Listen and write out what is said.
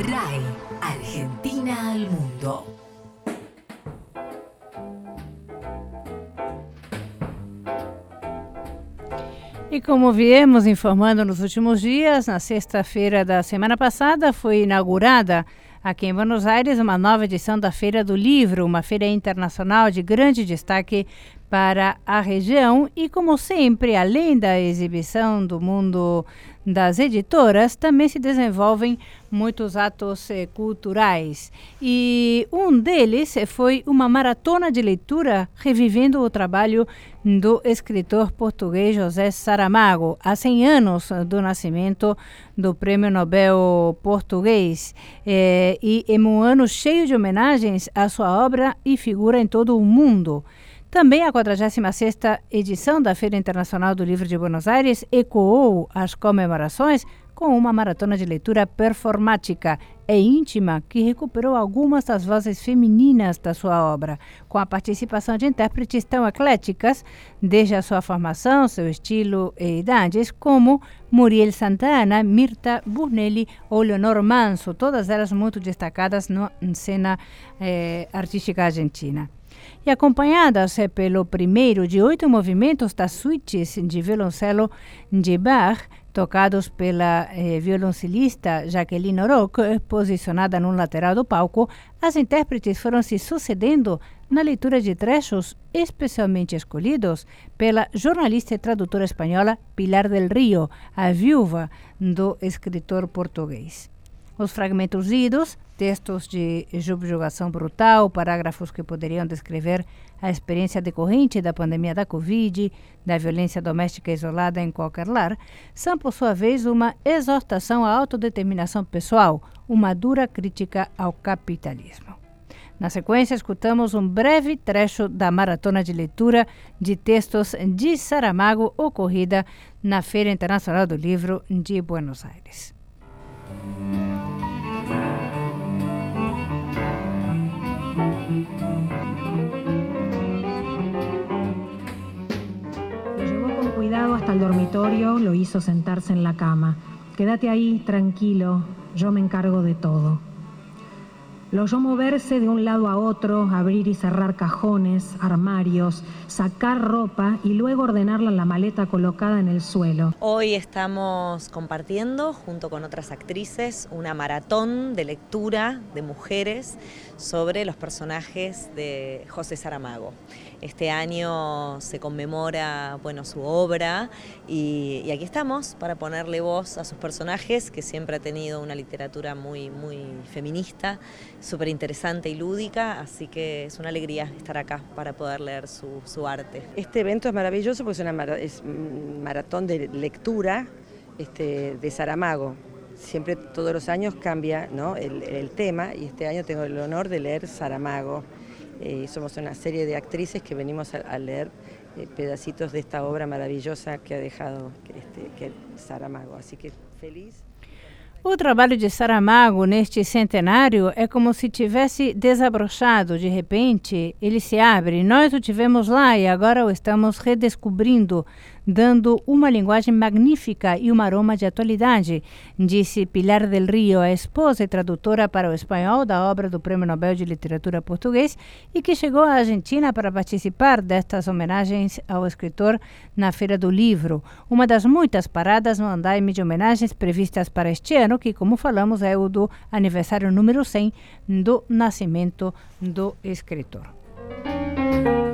RAI, Argentina al mundo. E como viemos informando nos últimos dias, na sexta-feira da semana passada foi inaugurada aqui em Buenos Aires uma nova edição da Feira do Livro, uma feira internacional de grande destaque para a região e, como sempre, além da exibição do mundo das editoras, também se desenvolvem muitos atos culturais. E um deles foi uma maratona de leitura revivendo o trabalho do escritor português José Saramago, há 100 anos do nascimento do Prêmio Nobel português, e em um ano cheio de homenagens à sua obra e figura em todo o mundo. Também a 46ª edição da Feira Internacional do Livro de Buenos Aires ecoou as comemorações com uma maratona de leitura performática e íntima que recuperou algumas das vozes femininas da sua obra, com a participação de intérpretes tão ecléticas, desde a sua formação, seu estilo e idades, como Muriel Santana, Mirta Burnelli ou Leonor Manso, todas elas muito destacadas na cena artística argentina. E acompanhadas pelo primeiro de 8 movimentos das suítes de violoncelo de Bach, tocados pela violoncelista Jacqueline Oroch, posicionada no lateral do palco, as intérpretes foram se sucedendo na leitura de trechos especialmente escolhidos pela jornalista e tradutora espanhola Pilar del Río, a viúva do escritor português. Os fragmentos lidos, textos de subjugação brutal, parágrafos que poderiam descrever a experiência decorrente da pandemia da Covid, da violência doméstica isolada em qualquer lar, são, por sua vez, uma exortação à autodeterminação pessoal, uma dura crítica ao capitalismo. Na sequência, escutamos um breve trecho da maratona de leitura de textos de Saramago ocorrida na Feira Internacional do Livro de Buenos Aires. Lo llevó con cuidado hasta el dormitorio, lo hizo sentarse en la cama. Quédate ahí, tranquilo, yo me encargo de todo. Lo oyó moverse de un lado a otro, abrir y cerrar cajones, armarios, sacar ropa y luego ordenarla en la maleta colocada en el suelo. Hoy estamos compartiendo, junto con otras actrices, una maratón de lectura de mujeres sobre los personajes de José Saramago. Este año se conmemora, su obra y aquí estamos para ponerle voz a sus personajes, que siempre ha tenido una literatura muy feminista, súper interesante y lúdica, así que es una alegría estar acá para poder leer su arte. Este evento es maravilloso porque es un maratón de lectura de Saramago. Siempre, todos los años cambia, ¿no?, el tema, y este año tengo el honor de leer Saramago. Somos una serie de actrices que venimos a leer pedacitos de esta obra maravillosa que ha dejado que Saramago, así que feliz. O trabalho de Saramago neste centenário é como se tivesse desabrochado. De repente, ele se abre. Nós o tivemos lá e agora o estamos redescobrindo, dando uma linguagem magnífica e um aroma de atualidade, disse Pilar del Río, a esposa e tradutora para o espanhol da obra do Prêmio Nobel de Literatura português e que chegou à Argentina para participar destas homenagens ao escritor na Feira do Livro, uma das muitas paradas no andaime de homenagens previstas para este ano, que, como falamos, é o do aniversário número 100 do nascimento do escritor.